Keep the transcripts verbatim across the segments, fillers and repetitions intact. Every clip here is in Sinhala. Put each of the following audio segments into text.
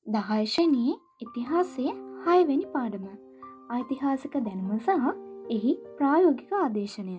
දහය ශ්‍රේණියේ ඉතිහාසයේ හයවෙනි පාඩම ඓතිහාසික දැනුම සහ එහි ප්‍රායෝගික ආදේශනය.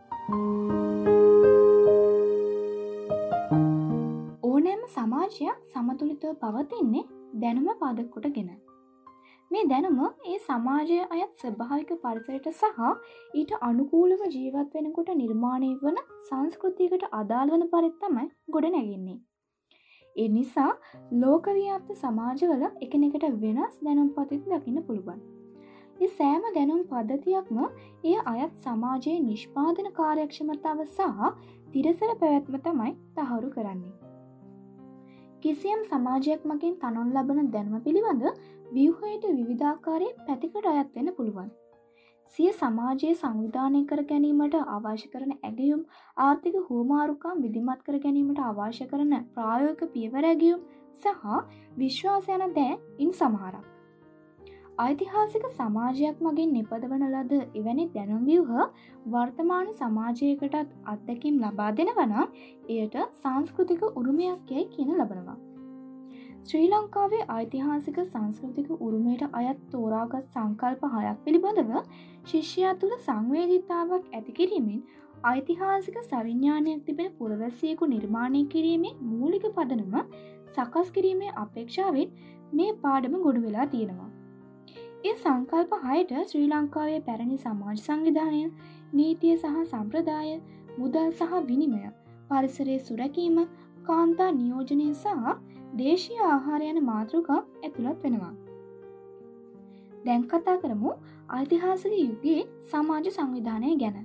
ඕනෑම සමාජයක් සමතුලිතව පවතින්නේ දැනුම පාදක කොටගෙන. මේ දැනුම ඒ සමාජය අයත් ස්වභාවික පරිසරයට සහ ඊට අනුකූලව ජීවත් වෙනකොට නිර්මාණය වන සංස්කෘතියකට අදාළ වන පරිදි තමයි ගොඩ නැගෙන්නේ. ඒ නිසා ලෝකව්‍යාප්ත සමාජවල එකිනෙකට වෙනස් දැනුම් පද්ධති දකින්න පුළුවන්. මේ සෑම දැනුම් පද්ධතියක්ම එය අයත් සමාජයේ නිෂ්පාදන කාර්යක්ෂමතාව සහ තිරසර පැවැත්ම තමයි තහවුරු කරන්නේ. කිසියම් සමාජයක් මගින් තනොන් ලබන දැනුම පිළිබඳ ව්‍යුහයට විවිධාකාරයේ පැතිකඩ අයත් වෙන්න පුළුවන්. සිය සමාජයේ සංවිධානය කර ගැනීමට අවශ්‍ය කරන ඇගයුම්, ආර්ථික හුවමාරුකම් විධිමත් කර ගැනීමට අවශ්‍ය කරන ප්‍රායෝගික පියවර ඇගයුම් සහ විශ්වාස යන දෑ ඉන් සමහරක්. ඓතිහාසික සමාජයක් මගින් නිපදවන ලද එවැනි දැනුම් ව්‍යුහ වර්තමාන සමාජයකටත් අත්දැකීම් ලබා දෙනවා නම් එයට සංස්කෘතික උරුමයක් යයි කියන ලබනවා. ශ්‍රී ලංකාවේ ඓතිහාසික සංස්කෘතික උරුමයට අයත් තෝරාගත් සංකල්ප හයක් පිළිබඳව ශිෂ්‍යයා තුළ සංවේදීතාවක් ඇති කිරීමෙන් ඓතිහාසික සවිඥානයක් තිබෙන පුරවැසියෙකු නිර්මාණය කිරීමේ මූලික පදනම සකස් කිරීමේ අපේක්ෂාවෙන් මේ පාඩම ගොනු වෙලා තියෙනවා. ඒ සංකල්ප හයට ශ්‍රී ලංකාවේ පැරණි සමාජ සංවිධානය, නීතිය සහ සම්ප්‍රදාය, මුදල් සහ විනිමය, පරිසරයේ සුරැකීම, කාන්තා නියෝජනය සහ දේශීය ආහාර යන මාතෘකා ඇතුළත් වෙනවා. දැන් කතා කරමු ඓතිහාසික යුගයේ සමාජ සංවිධානය ගැන.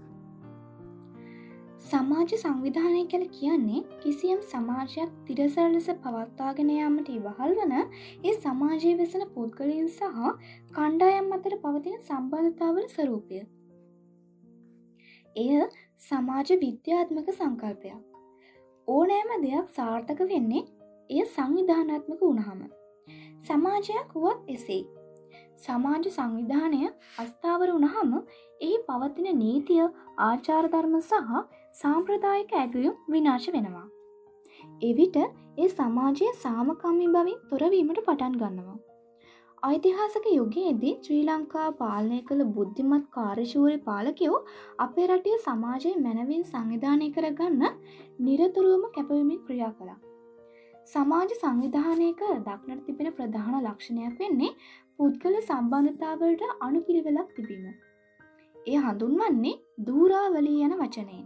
සමාජ සංවිධානය කියලා කියන්නේ කිසියම් සමාජයක් තිරසර ලෙස පවත්වාගෙන යාමට ඉවහල් වන ඒ සමාජයේ වෙසෙන පුද්ගලයන් සහ කණ්ඩායම් අතර පවතින සම්බන්ධතාවල ස්වරූපය. එය සමාජ විද්‍යාත්මක සංකල්පයක්. ඕනෑම දෙයක් සාර්ථක වෙන්නේ එය සංවිධානාත්මක වුණාම. සමාජයක් වුවත් එසේ. සමාජ සංවිධානය අස්ථාවර වුණාම එහි පවතින නීතිය, ආචාර ධර්ම සහ සාම්ප්‍රදායික ඇගයුම් විනාශ වෙනවා. එවිට ඒ සමාජයේ සාමකාමී බවින් තොර වීමට පටන් ගන්නවා. ඓතිහාසික යුගයේදී ශ්‍රී ලංකාව පාලනය කළ බුද්ධිමත් කාර්යශූර පාලකයෝ අපේ රටේ සමාජය මැනවින් සංවිධානය කරගන්න නිරතුරුවම කැපවීමෙන් ක්‍රියා කළා. සමාජ සංවිධානයක දක්නට තිබෙන ප්‍රධාන ලක්ෂණයක් වෙන්නේ පුද්ගල සම්බන්ධතාවලට අනුපිළිවෙලක් තිබීම. එය හඳුන්වන්නේ ධූරාවලිය යන වචනයෙන්.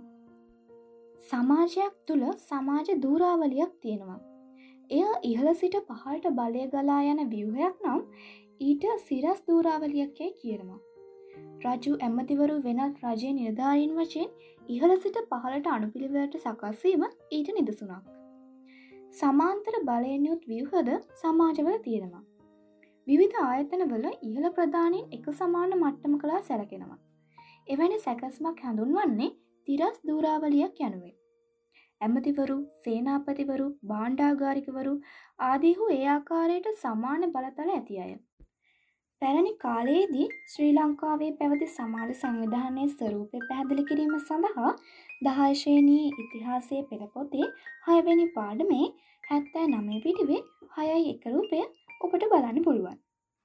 සමාජයක් තුළ සමාජ ධූරාවලියක් තියෙනවා. එය ඉහළ සිට පහළට බලය ගලා යන ව්‍යුහයක් නම් ඊට සිරස් ධූරාවලියක් යයි කියනවා. රජු, ඇමතිවරු වෙනත් රජයේ නිලධාරීන් වශයෙන් ඉහළ සිට පහළට අනුපිළිවෙලට සකස් වීම ඊට නිදසුනක්. සමාන්තර බලයෙන් යුත් ව්‍යුහද සමාජවල තියෙනවා. විවිධ ආයතනවල ඉහළ ප්‍රධානීන් එක සමාන මට්ටමකලා සැලකෙනවා. එවැනි සැකස්මක් හඳුන්වන්නේ තිරස් ධූරාවලියක් යනුවෙන්. ඇමතිවරු, සේනාපතිවරු, භාණ්ඩාගාරිකවරු ආදීහු ඒ ආකාරයට සමාන බලතල ඇති අය. පැරණි කාලයේදී ශ්‍රී ලංකාවේ පැවති සමාජ සංවිධානයේ ස්වරූපය පැහැදිලි කිරීම සඳහා දහය ශ්‍රේණියේ ඉතිහාසයේ පෙළ පොතේ හයවෙනි පාඩමේ හැත්තෑ නවය පිටුවේ හයයි එක රූපය ඔබට බලන්න පුළුවන්.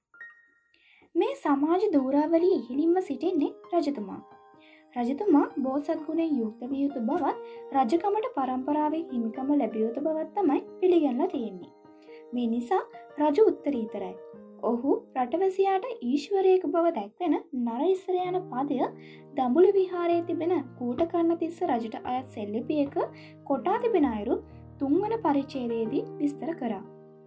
මේ සමාජ ධූරාවලිය ඉහළින්ම සිටින්නේ රජතුමා. රජතුමා බෝසත් ගුණයෙන් යුක්ත විය යුතු බවත් රජකමට පරම්පරාවෙන් හිමිකම ලැබිය යුතු බවත් තමයි පිළිගන්නලා තියෙන්නේ. මේ නිසා රජු උත්තරීතරයි. ඔහු රටවැසියාට ඊශ්වරයෙකු බව දැක්වෙන නරඉස්සර යන පදය දඹුලු විහාරයේ තිබෙන කූටකර්ණතිස්ස රජුට අයත් සෙල්ලිපියක කොටා තිබෙන අයුරු තුන්වන පරිච්ඡේදයේදී විස්තර කරා.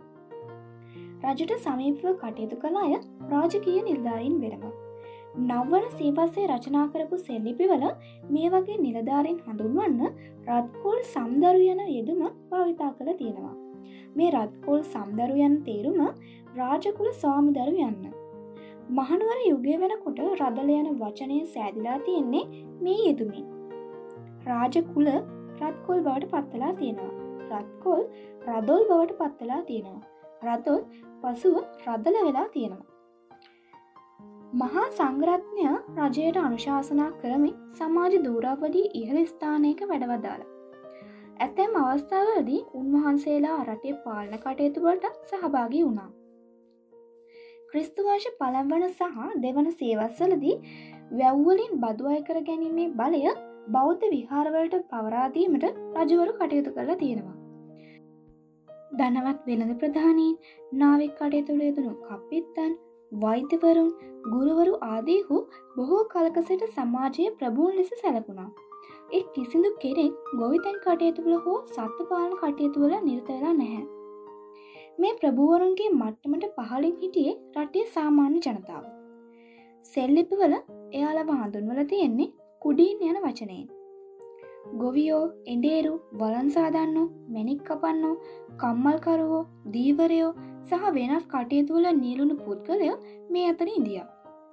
රජුට සමීපව කටයුතු කළ අය රාජකීය නිලධාරීන් වෙනවා. නවවන සියවසේ රචනා කරපු සෙල්ලිපිවල මේ වගේ නිලධාරීන් හඳුන්වන්න රත්කෝල් සම්දරු යන යෙදුම භාවිතා කළ තියෙනවා. මේ රත්කෝල් සම්දරු යන තේරුම රාජකුල ස්වාමිදරු යන්න. මහනුවර යුගය වෙනකොට රදල යන වචනය සෑදිලා තියෙන්නේ මේ යෙදුමින්. රාජකුල රත්කෝල් බවට පත්වලා තියෙනවා. රත්කෝල් රදොල් බවට පත්වලා තියෙනවා. රදොල් පසුව රදල වෙලා තියෙනවා. මහා සංඝරත්නය රජයට අනුශාසනා කරමින් සමාජ ධූරාවලිය ඉහළ ස්ථානයක වැඩවදාලා. ඇතැම් අවස්ථාවලදී උන්වහන්සේලා රටේ පාලන කටයුතු වලට සහභාගී වුණා. ක්‍රිස්තු වර්ෂ පළමුවන සහ දෙවන සියවස්වලදී වැව් වලින් බදු අය කර ගැනීමේ බලය බෞද්ධ විහාරවලට පවරා දීමට රජවරු කටයුතු කරලා තියෙනවා. ධනවත් වෙළඳ ප්‍රධානීන්, නාවික කටයුතු වල යෙදුණු කප්පිත්තන්, වෛද්‍යවරුන්, ගුරුවරු ආදීහු බොහෝ කලක සිට සමාජයේ ප්‍රභූන් ලෙස සැලකුණා. ඒ කිසිදු කෙනෙක් ගොවිතැන් කටයුතු වල හෝ සත්ත්ව පාලන කටයුතු වල නිරත වෙලා නැහැ. මේ ප්‍රභූවරුන්ගේ මට්ටමට පහළින් හිටියේ රටේ සාමාන්‍ය ජනතාව. සෙල්ලිපිවල එයාලව හඳුන්වලා තියෙන්නේ කුඩීන් යන වචනයෙන්. ගොවියෝ, එඬේරු, වළන් සාදන්නෝ, මැණික් කපන්නෝ, කම්මල්කරුවෝ, දීවරයෝ සහ වෙනත් කටයුතු වල නියැලුණු පුද්ගලයෝ මේ අතර ඉඳියා.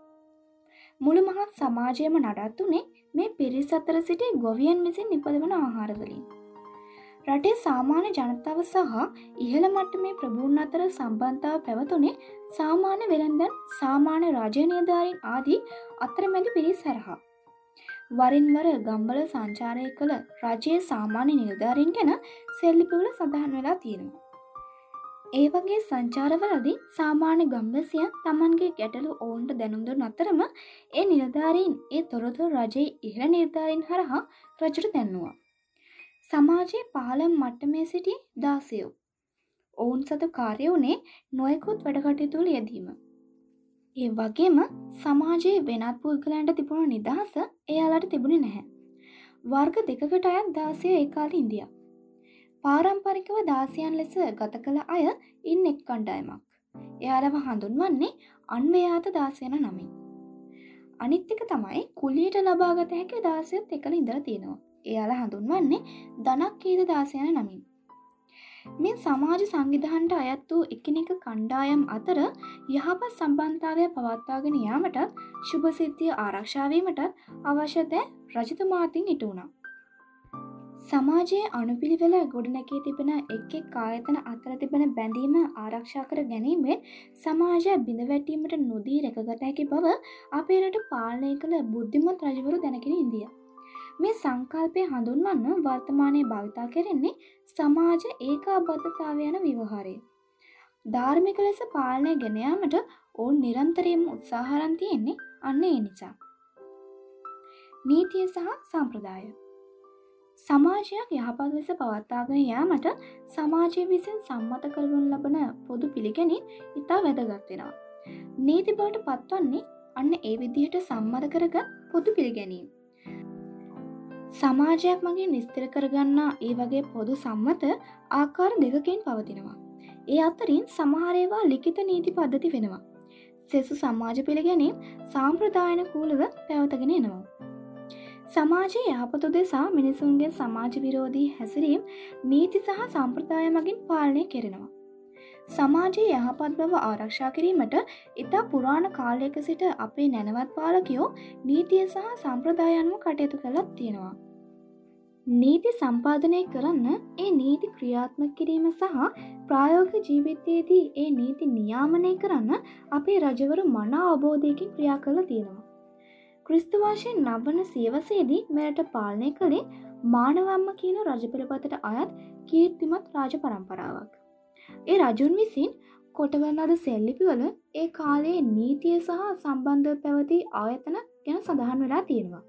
මුළු මහත් සමාජයම නඩත්තුනේ මේ පිරිස් අතර සිටි ගොවියන් විසින් නිපදවන ආහාර වලින්. රටේ සාමාන්‍ය ජනතාව සහ ඉහළ මට්ටමේ ප්‍රභූන් අතර සම්බන්ධතාව පැවතුනේ සාමාන්‍ය වෙළෙන්දන්, සාමාන්‍ය රජ නිලධාරීන් ආදී අතරමැදි පිරිස් හරහා. වරින් වර ගම්වල සංචාරය කළ රජයේ සාමාන්‍ය නිලධාරීන් ගැන සෙල්ලිපිවල සඳහන් වෙලා තියෙනවා. ඒ වගේ සංචාරවලදී සාමාන්‍ය ගම්වැසියන් Tamanගේ ගැටලු ඔවුන්ට දැනුම් දුන් අතරම ඒ නිලධාරීන් ඒ තොරතුරු රජයේ ඉහළ නිලධාරීන් හරහා රජුට දැන්නුවා. සමාජයේ පහළම මට්ටමේ සිටි දාසයෝ. ඔවුන් සතු කාර්ය වුණේ නොයෙකුත් වැඩ කටයුතු වල යෙදීම. ඒ වගේම සමාජයේ වෙනත් පුද්ගලයන්ට තිබුණු නිදහස එයාලට තිබුණේ නැහැ. වර්ග දෙකකට අයත් දාසයෝ ඒ කාලේ ඉන්දියා. පාරම්පරිකව දාසයන් ලෙස ගත කළ අය ඉන් එක් කණ්ඩායමක්. එයාලව හඳුන්වන්නේ අන්වයාත දාසයන නමින්. අනිත් එක තමයි කුලියට ලබාගත හැකි දාසයොත් එකල ඉඳලා තියෙනවා. එයාලා හඳුන්වන්නේ ධනක්කීද දාසයන නමින්. මේ සමාජ සංවිධානයට අයත් වූ එකිනෙක කණ්ඩායම් අතර යහපත් සම්බන්ධතාවය පවත්වාගෙන යාමට, සුභ සිද්ධිය ආරක්ෂා වීමට අවශ්‍ය දෑ රජතුමා අතින් ඉටු වුණා. සමාජයේ අනුපිළිවෙල ගොඩනැගී තිබෙන එක් එක් ආයතන අතර තිබෙන බැඳීම ආරක්ෂා කර ගැනීමෙන් සමාජය බිඳවැටීමට නොදී රැකගත හැකි බව අපේ රට පාලනය කළ බුද්ධිමත් රජවරු දැනගෙන ඉන්දියා. මේ සංකල්පය හඳුන්වන්න වර්තමානයේ භාවිතා කෙරෙන්නේ සමාජ ඒකාබද්ධතාවය යන ව්‍යවහාරය. ධාර්මික ලෙස පාලනය ගෙන යාමට ඔවුන් නිරන්තරයෙන්ම උත්සාහ අරන් තියෙන්නේ අන්න ඒ නිසා. නීතිය සහ සම්ප්‍රදාය. සමාජයක් යහපත් ලෙස පවත්වාගෙන යාමට සමාජය විසින් සම්මත කරගනු ලබන පොදු පිළිගැනීම් ඉතා වැදගත් වෙනවා. නීති බවට පත්වන්නේ අන්න ඒ විදිහට සම්මත කරගත් පොදු පිළිගැනීම්. සමාජයක් මගින් විස්තර කරගන්නා ඒ වගේ පොදු සම්මත ආකාර දෙකකින් පවතිනවා. ඒ අතරින් සමහර ඒවා ලිඛිත නීති පද්ධති වෙනවා. සෙසු සමාජ පිළිගැනීම් සාම්ප්‍රදායනුකූලව පැවතගෙන එනවා. සමාජයේ යහපත උදෙසා මිනිසුන්ගේ සමාජ විරෝධී හැසිරීම් නීති සහ සම්ප්‍රදාය මගින් පාලනය කෙරෙනවා. සමාජයේ යහපත් බව ආරක්ෂා කිරීමට ඉතා පුරාණ කාලයක සිට අපේ නැනවත් පාලකයෝ නීතිය සහ සම්ප්‍රදාය අනුව කටයුතු කළා තියෙනවා. නීති සම්පාදනය කරන්න ඒ නීති ක්‍රියාත්මක කිරීම සහ ප්‍රායෝගික ජීවිතයේදී ඒ නීති නියාමනය කරන්න අපේ රජවරු මනා අවබෝධයකින් ක්‍රියා කළා තියෙනවා. ක්‍රිස්තු වර්ෂයේ නවවන සියවසේදී මෙරට පාලනය කළේ මානවම්ම කියන රජපෙළපතට අයත් කීර්තිමත් රාජ පරම්පරාවක්. ඒ රජුන් විසින් කොටවන ලද සෙල්ලිපිවල ඒ කාලයේ නීතිය සහ සම්බන්ධව පැවති ආයතන ගැන සඳහන් වෙලා තියෙනවා.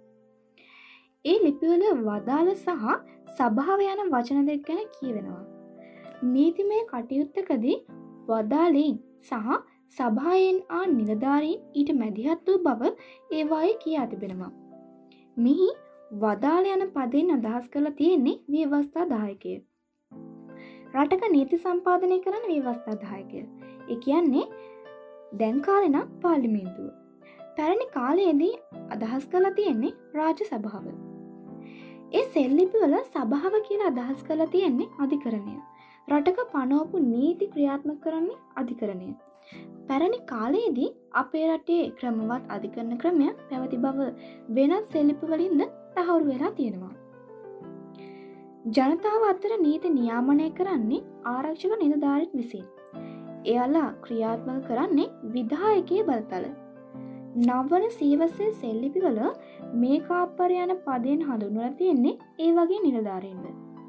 ඒ ලිපිවල වදාළ සහ සභාව යන වචන දෙක ගැන කියවෙනවා. නීතිමය කටයුත්තකදී වදාළීන් සහ සභාවෙන් ආ නිලධාරීන් ඊට මැදිහත් වූ බව ඒවායේ කියා තිබෙනවා. මෙහි වදාළ යන පදයෙන් අදහස් කරලා තියෙන්නේ ව්‍යවස්ථා දායකය. රටක නීති සම්පාදනය කරන ව්‍යවස්ථා දායකය. ඒ කියන්නේ දැන් කාලේ නම් පාර්ලිමේන්තුව. පැරණි කාලයේදී අදහස් කරලා තියෙන්නේ රාජ්‍ය සභාව. ඒ සෙල්ලිපිවල සභාව කියලා අදහස් කරලා තියෙන්නේ අධිකරණය. රටක පනවපු නීති ක්‍රියාත්මක කරන්නේ අධිකරණය. පැරණි කාලයේදී අපේ රටේ ක්‍රමවත් අධිකරණ ක්‍රමය පැවති බව වෙනත් සෙල්ලිපිවලින්ද තහවුරු වෙලා තියෙනවා. ජනතාව අතර නීති නියාමනය කරන්නේ ආරක්ෂක නිලධාරීන් විසින්. එයාලා ක්‍රියාත්මක කරන්නේ විධායකයේ බලතල. නවවන සියවසේ සෙල්ලිපිවල මේ කාප්පර යන පදයෙන් හඳුන්වලා තියෙන්නේ ඒ වගේ නිලධාරීන්ද.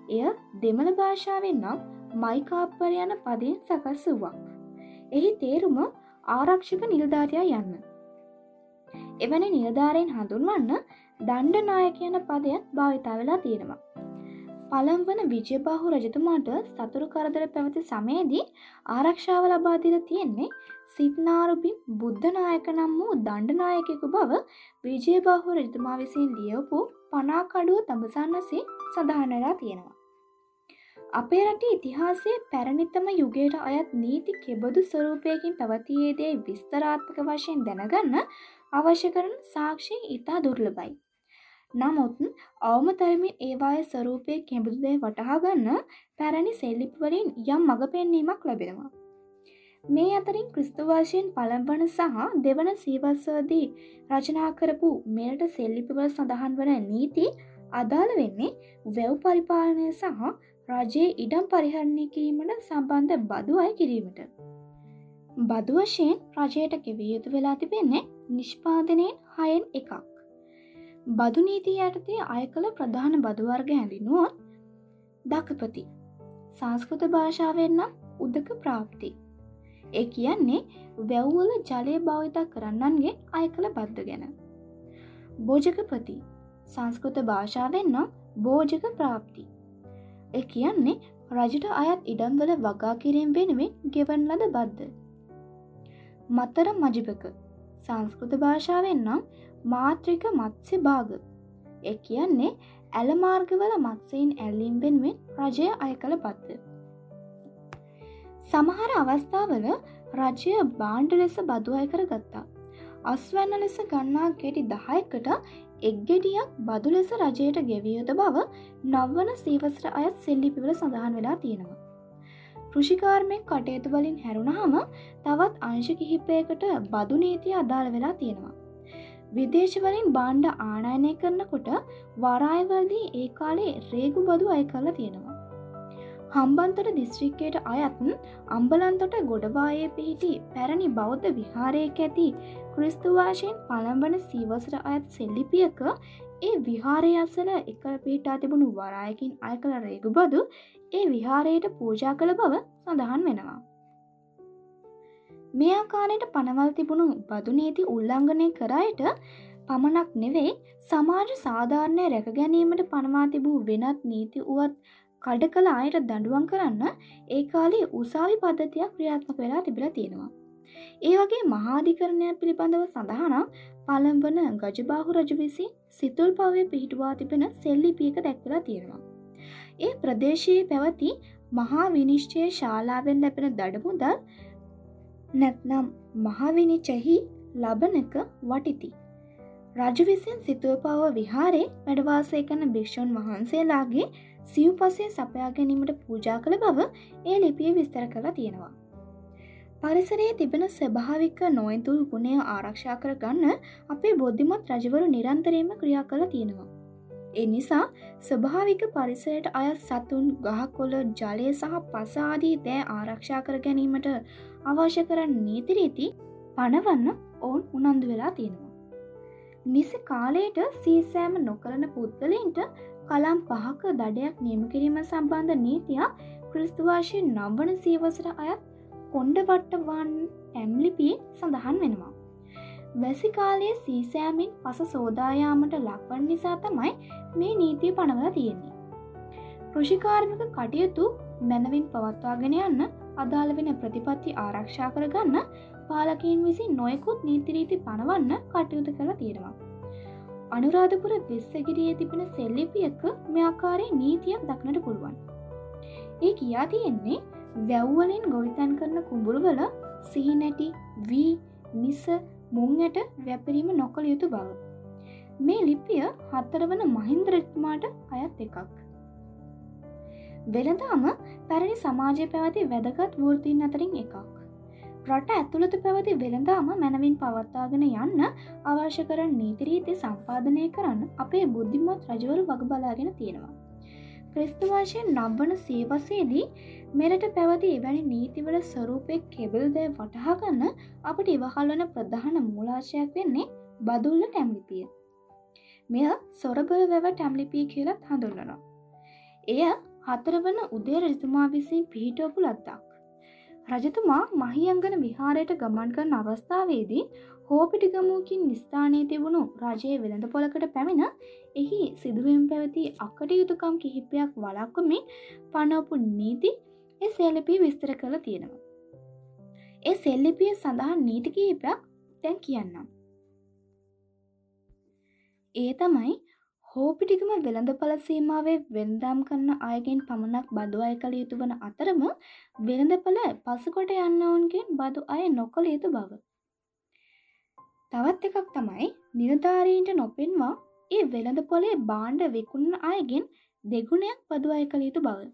එය දෙමළ භාෂාවෙන් නම් මයිකාප්පර යන පදයෙන් සකස් වූවක්. එහි තේරුම ආරක්ෂක නිලධාරියා යන්න. එවැනි නිලධාරීන් හඳුන්වන්න දණ්ඩනායක යන පදයක් භාවිතා වෙලා තියෙනවා. පළමු වන විජයබාහු රජතුමාට සතුරු කරදර පැවති සමයේදී ආරක්ෂාව ලබා දීලා තියෙන්නේ සිප්නාරුබිම් බුද්ධනායක නම් වූ දණ්ඩනායකයෙකු බව විජයබාහු රජතුමා විසින් ලියවපු පනාකඩුව තඹසන්නසේ සඳහන් වෙලා තියෙනවා. අපේ රටේ ඉතිහාසයේ පැරණිතම යුගයට අයත් නීති කෙබඳු ස්වරූපයකින් පැවතියේදයි විස්තරාත්මක වශයෙන් දැනගන්න අවශ්‍ය කරන සාක්ෂි ඉතා දුර්ලභයි. නමුත් අවම තරමින් ඒවායේ ස්වරූපයේ කෙබඳුදැයි වටහා ගන්න පැරණි සෙල්ලිපි වලින් යම් මඟ පෙන්වීමක් ලැබෙනවා. මේ අතරින් ක්‍රිස්තු වර්ෂයෙන් පළමු වන සහ දෙවන සියවස්වලදී රචනා කරපු මෙරට සෙල්ලිපිවල සඳහන් වන නීති අදාළ වෙන්නේ වැව් පරිපාලනය සහ රජයේ ඉඩම් පරිහරණය කිරීමට සම්බන්ධ බදු අය කිරීමට. බදු වශයෙන් රජයට ගෙවිය යුතු වෙලා තිබෙන්නේ නිෂ්පාදනයෙන් හයෙන් එකක්. බදු නීතිය යටතේ අය කළ ප්‍රධාන බදු වර්ග හැඳින්වුවොත් දකපති. සංස්කෘත භාෂාවෙන් නම් උදක ප්‍රාප්ති. ඒ කියන්නේ වැව්වල ජලය භාවිත කරන්නන්ගේ අය කළ බද්ද ගැන. භෝජකපති. සංස්කෘත භාෂාවෙන් නම් භෝජක ප්‍රාප්ති. ඒ කියන්නේ රජට අයත් ඉඩම්වල වගා කිරීම වෙනුවෙන් ගෙවන ලද බද්ද. මතර මජිපක. සංස්කෘත භාෂාවෙන් නම් මාත්‍රික මත්ස්‍ය භාග. ඒ කියන්නේ ඇල මාර්ගවල මත්ස්‍යයන් ඇල්ලීම් වෙනුවෙන් රජය අය කළ බද්ද. සමහර අවස්ථාවල රජය භාණ්ඩ ලෙස බදු අය කර ගත්තා. අස්වැන්න ලෙස ගන්නා ගෙඩි දහයකට එක් ගෙඩියක් බදු ලෙස රජයට ගෙවිය යුතු බව නවවන සීවසට අයත් සෙල්ලිපිවල සඳහන් වෙලා තියෙනවා. කෘෂිකාර්මික කටයුතු වලින් හැරුණාම තවත් අංශ කිහිපයකට බදු නීතිය අදාළ වෙලා තියෙනවා. විදේශ වලින් භාණ්ඩ ආනයනය කරනකොට වරායවලදී ඒ කාලේ රේගු බදු අය කරලා තියෙනවා. හම්බන්තොට දිස්ත්‍රික්කයට අයත් අම්බලන්තොට ගොඩවායේ පිහිටි පැරණි බෞද්ධ විහාරයක ඇති ක්‍රිස්තු වර්ෂයෙන් පළමු වන සීවසට අයත් සෙල්ලිපියක ඒ විහාරය අසල එකල පිහිටා තිබුණු වරායකින් අය කළ රේගු බදු ඒ විහාරයට පූජා කළ බව සඳහන් වෙනවා. මේ ආකාරයට පනවල් තිබුණු බදු නීති උල්ලංඝනය කර අයට පමණක් නෙවෙයි සමාජ සාධාරණය රැක ගැනීමට පනවා තිබූ වෙනත් නීති උවත් කඩ කළ අයට දඬුවම් කරන්න ඒ කාලේ උසාවි පද්ධතියක් ක්‍රියාත්මක වෙලා තිබිලා තියෙනවා. ඒ වගේ මහාධිකරණය පිළිබඳව සඳහන් පළමු වන ගජබාහු රජු විසින් සිතුල්පව්වේ පිහිටුවා තිබෙන සෙල්ලිපියක දැක්වලා තියෙනවා. ඒ ප්‍රදේශයේ පැවති මහා විනිශ්චය ශාලාවෙන් ලැබෙන දඩමුදල් නැත්නම් මහා විනිශ්චයෙහි ලබනක වටිති. රජු විසින් සිතුල්පව්ව විහාරේ වැඩ වාසය කරන භික්ෂුන් වහන්සේලාගේ සිව්පසය සපයා ගැනීමට පූජා කළ බව ඒ ලිපියේ විස්තර කරලා තියෙනවා. පරිසරයේ තිබෙන ස්වභාවික නොයතුල් ගුණය ආරක්ෂා කර ගන්න අපේ බුද්ධිමත් රජවරු නිරන්තරයෙන්ම ක්‍රියා කරලා තියෙනවා. ඒ නිසා ස්වභාවික පරිසරයට අයත් සතුන්, ගහකොළ, ජලය සහ පස ආදී දෑ ආරක්ෂා කර ගැනීමට අවශ්‍ය කරන නීති රීති පනවන්න ඔවුන් උනන්දු වෙලා තියෙනවා. නිසි කාලයට සීසෑම නොකරන පුද්ගලයන්ට කලම් පහක දඩයක් නියම කිරීම සම්බන්ධ නීතිය ක්‍රිස්තු වර්ෂයේ නවවන සියවසට අයත් කොණ්ඩවට්ටවන් ටැම්ලිපියේ සඳහන් වෙනවා. වැසි කාලයේ සීසෑමින් පස සෝදා යාමට ලක්වන නිසා තමයි මේ නීතිය පනවලා තියෙන්නේ. කෘෂිකාර්මික කටයුතු මැනවින් පවත්වාගෙන යන්න අදාළ වෙන ප්‍රතිපත්ති ආරක්ෂා කරගන්න පාලකයන් විසින් නොයෙකුත් නීති රීති පනවන්න කටයුතු කරලා තියෙනවා. අනුරාධපුර වෙස්සගිරියේ තිබෙන සෙල්ලිපියක මේ ආකාරයේ නීතියක් දක්නට පුළුවන්. ඒ කියා තියෙන්නේ වැව් වලින් ගොවිතැන් කරන කුඹුරුවල සිහිනැටි, වී, මිස, මුං ඇට වැපිරීම නොකළ යුතු බව. මේ ලිපිය හතරවන මහින්ද රජතුමාට අයත් එකක්. වෙළඳාම පැරණි සමාජයේ පැවති වැදගත් වෘත්තීන් අතරින් එකක්. රට ඇතුළත පැවති වෙළඳාම මැනවින් පවත්වාගෙන යන්න අවශ්‍ය කරන නීති රීති සම්පාදනය කරන්න අපේ බුද්ධිමත් රජවරු වග බලාගෙන තියෙනවා. ක්‍රිස්තු වර්ෂයේ නවවන සියවසේදී මෙරට පැවති එවැනි නීතිවල ස්වරූපයේ කෙබඳුදැයි වටහා ගන්න අපට ඉවහල් වන ප්‍රධාන මූලාශ්‍රයක් වෙන්නේ බදුල්ල ටැම්ලිපිය. මෙය සොරබල වැව ටැම්ලිපිය කියලා හඳුන්වනවා. එය හතරවන උදය රජතුමා විසින් පිහිටවපු ලද්දක්. රජතුමා මහියංගන විහාරයට ගමන් කරන අවස්ථාවේදී හෝපිටිගමුවකින් ස්ථානයේ තිබුණු රජයේ වෙළඳපොළකට පැමිණ එහි සිදුවීම් පැවති අකටයුතුකම් කිහිපයක් වළක්වමින් පනවපු නීති ඒ සෙල්ලිපියේ විස්තර කරලා තියෙනවා. ඒ සෙල්ලිපියේ සඳහන් නීති කිහිපයක් දැන් කියන්නම්. ඒ තමයි හෝපිටිගම වෙළඳපළ සීමාවේ වෙළඳාම් කරන අයගෙන් පමණක් බදු අය කළ යුතු වන අතරම වෙළඳපළ පසුකොට යන්නවුන්ගෙන් බදු අය නොකළ යුතු බව. තවත් එකක් තමයි නිලධාරීන්ට නොපෙන්වා ඒ වෙළඳපොලේ භාණ්ඩ විකුණන අයගෙන් දෙගුණයක් බදු අය කළ යුතු බව.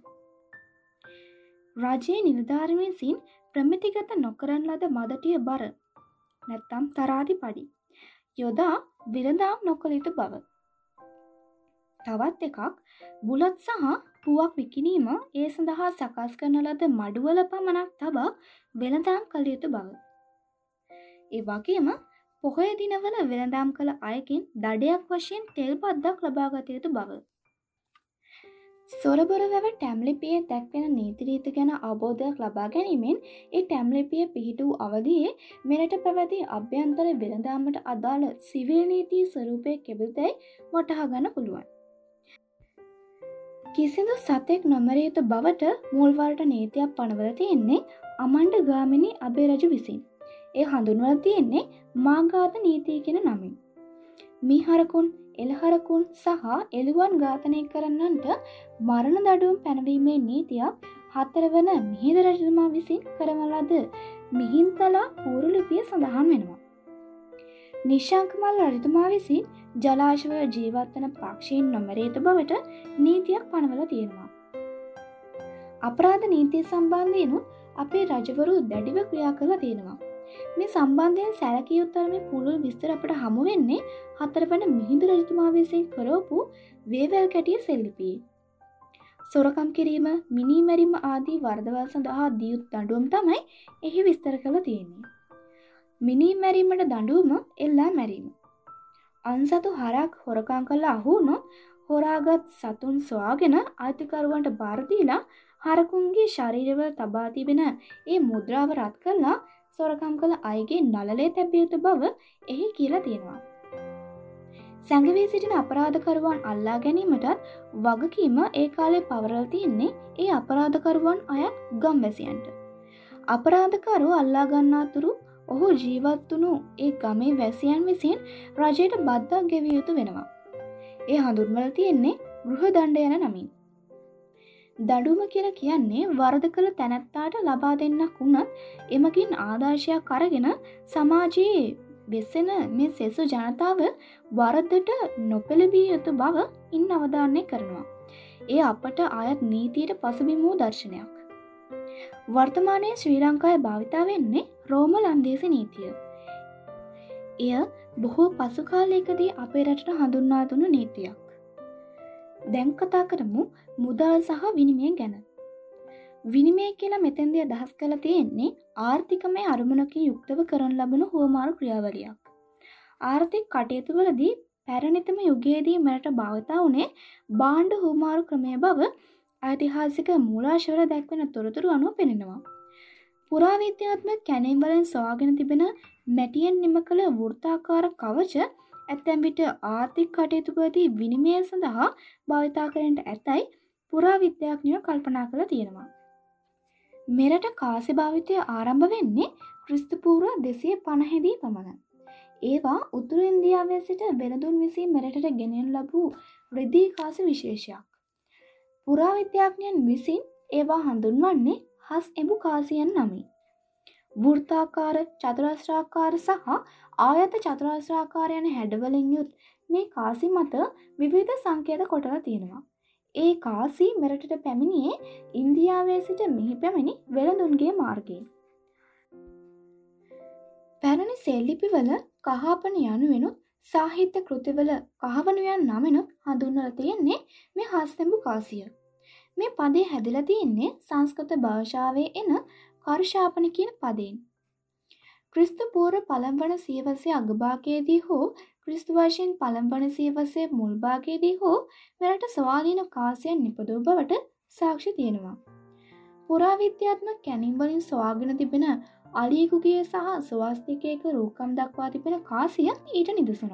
රජයේ නිලධාරීන් විසින් ප්‍රමිතිගත නොකරන ලද මදටිය බර නැත්නම් තරාදි පඩි යොදා වෙළඳාම් නොකළ යුතු බව. තවත් එකක් බුලත් සහ පුවක් විකිණීම ඒ සඳහා සකස් කරන ලද මඩුවල පමණක් තබා වෙළඳාම් කළ යුතු බව. ඒ වගේම පොහොය දිනවල වෙළඳාම් කළ අයකින් දඩයක් වශයෙන් තෙල් බද්දක් ලබා ගත යුතු බව. සොරබොර වැව ටැම්ලිපියේ දැක්වෙන නීති රීති ගැන අවබෝධයක් ලබා ගැනීමෙන් ඒ ටැම්ලිපිය පිහිට වූ අවදියේ මෙරට පැවති අභ්‍යන්තර වෙළඳාමට අදාළ සිවිල් නීති ස්වරූපයේ කෙබඳුදැයි වටහා ගන්න පුළුවන්. කිසිදු සතෙක් නොමැරිය යුතු බවට මුල්වරට නීතියක් පනවලා තියෙන්නේ අමණ්ඩ ගාමිණී අබේරජු විසින්. ඒ හඳුන්වලා තියෙන්නේ මාඝාත නීතිය කියන නමින්. මීහරකුන්, එළහරකුන් සහ එළුවන් ඝාතනය කරන්නන්ට මරණ දඬුවම් පැනවීමේ නීතියක් හතරවන මිහිඳු රජතුමා විසින් කරන ලද මිහින්තලා පූර්ව ලිපිය සඳහන් වෙනවා. නිශාංකමල් රජතුමා විසින් ජලාශවල ජීවත් වන පක්ෂීන් නොමැරිය යුතු බවට නීතියක් පනවලා තියෙනවා. අපරාධ නීතිය සම්බන්ධයෙන් අපේ රජවරු දැඩිව ක්‍රියා කරලා තියෙනවා. මේ සම්බන්ධයෙන් සැලකිය යුතු තරමේ පුළුල් විස්තර අපට හමු වෙන්නේ හතරවන මිහිඳු රජතුමා විසින් කරවපු වේවැල් කැටිය සෙල්ලිපියේ. සොරකම් කිරීම, මිනී මැරීම ආදී වරදවල් සඳහා දී යුතු දඬුවම් තමයි එහි විස්තර කරලා තියෙන්නේ. මිනී මැරීමට දඬුවම එල්ලා මැරීම. අන්සතු හරක් හොරකම් කළා අහු වුණොත් හොරාගත් සතුන් සොයාගෙන අයිතිකරුවන්ට බාර දීලා හරකුන්ගේ ශරීරවල තබා තිබෙන ඒ මුද්‍රාව රත් කළා සොරකම් කළ අයගේ නළලේ තැබිය යුතු බව එහි කියලා තියෙනවා. සැඟවී සිටින අපරාධකරුවන් අල්ලා ගැනීමටත් වගකීම ඒ කාලේ පවරලා තියෙන්නේ ඒ අපරාධකරුවන් අයත් ගම්වැසියන්ට. අපරාධකරු අල්ලා ගන්නාතුරු ඔහු ජීවත් වුණු ඒ ගමේ වැසියන් විසින් රජයට බද්දක් ගෙවිය යුතු වෙනවා. ඒ හඳුන්වලා තියෙන්නේ ගෘහ දණ්ඩ යන නමින්. දඬුවම කියලා කියන්නේ වරද කළ තැනැත්තාට ලබා දෙන්නක් වුණත් එමගින් ආදර්ශයක් අරගෙන සමාජයේ වෙසෙන මේ සෙසු ජනතාව වරදට නොපෙළඹිය යුතු බව ඉන් අවධාරණය කරනවා. ඒ අපට ආයත් නීතියට පසුබිම් වූ දර්ශනයක්. වර්තමානයේ ශ්‍රී ලංකාවේ භාවිතා වෙන්නේ රෝම ලන්දේසි නීතිය. එය බොහෝ පසු කාලයකදී අපේ රටට හඳුන්වා දුන්නු නීතියක්. දැන් කතා කරමු මුදල් සහ විනිමය ගැන. විනිමය කියලා මෙතෙන්දී අදහස් කරලා තියෙන්නේ ආර්ථිකමය අරමුණකින් යුක්තව කරන ලබන හුවමාරු ක්‍රියාවලියක්. ආර්ථික කටයුතු වලදී පැරණිතම යුගයේදී මෙරට භාවිතා වුණේ භාණ්ඩ හුවමාරු ක්‍රමය බව ඓතිහාසික මූලාශ්‍රවල දැක්වෙන තොරතුරු අනුව පෙනෙනවා. පුරාවිද්‍යාත්මක කැණීම් වලින් සොයාගෙන තිබෙන මැටියෙන් නිම කළ වෘත්තාකාර කවච ඇතැම් විට ආර්ථික කටයුතු වලදී විනිමය සඳහා භාවිතා කරන්නට ඇතැයි පුරාවිද්‍යාඥයෝ කල්පනා කරලා තියෙනවා. මෙරට කාසි භාවිතය ආරම්භ වෙන්නේ ක්‍රිස්තු පූර්ව දෙසිය පනහ දී පමණයි. ඒවා උතුරු ඉන්දියාවේ සිට වෙළඳුන් විසින් මෙරටට ගෙනෙනු ලැබූ රිදී කාසි විශේෂයක්. පුරාවිද්‍යාඥයන් විසින් ඒවා හඳුන්වන්නේ හස් එඹු කාසියන් නමින්. වෘත්තාකාර, චතුරස්‍රාකාර සහ ආයත චතුරස්‍රාකාර යන හැඩවලින් යුත් මේ කාසි මත විවිධ සංකේත කොටලා තියෙනවා. ඒ කාසි මෙරටට පැමිණියේ ඉන්දියාවේ සිට මෙහි පැමිණි වෙළඳුන්ගේ මාර්ගයෙන්. පැරණි සෙල්ලිපිවල කහාපන යනුවෙනුත් සාහිත්‍ය කෘතිවල කහවණු යන නමිනුත් හඳුන්වලා තියෙන්නේ මේ හස්තෙඹු කාසිය. මේ පදේ හැදිලා තියෙන්නේ සංස්කෘත භාෂාවේ එන කර්ෂාපන කියන පදයෙන්. ක්‍රිස්තු පූර්ව පළමුවන සියවසේ අගභාගයේදී හෝ ක්‍රිස්තු වර්ෂයෙන් පළමුවන සියවසේ මුල් භාගයේදී හෝ මෙරට ස්වාධීන කාසියන් නිපදවූ බවට සාක්ෂි තියෙනවා. පුරාවිද්‍යාත්මක කැණීම් වලින් සොයාගෙන තිබෙන අලියෙකුගේ සහ ස්වාස්තිකයක රූකම් දක්වා තිබෙන කාසිය ඊට නිදසුනක්.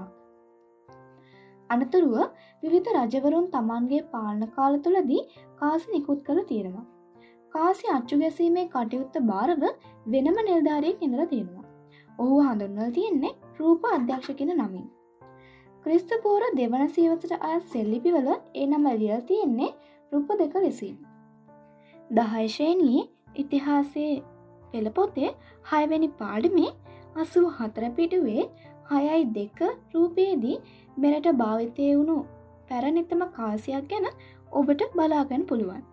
අනතුරුව විවිධ රජවරුන් තමන්ගේ පාලන කාල තුළදී කාසි නිකුත් කළ තියෙනවා. කාසි අච්චු ගැසීමේ කටයුත්ත භාරව වෙනම නිලධාරියෙක් ඉඳලා තියෙනවා. ඔහු හඳුන්වලා තියෙන්නේ රූප අධ්‍යක්ෂ කියන නමින්. ක්‍රිස්තු පූර්ව දෙවන සියවසට අයත් සෙල්ලිපිවල ඒ නම ලියලා තියෙන්නේ රූප දෙක ලෙසින්. දහය ශ්‍රේණියේ ඉතිහාසයේ පෙළ පොතේ හයවෙනි පාඩමේ අසූ හතර පිටුවේ හයයි දෙක රූපයේදී මෙරට භාවිතය වුණු පැරණිතම කාසියක් ගැන ඔබට බලාගන්න පුළුවන්.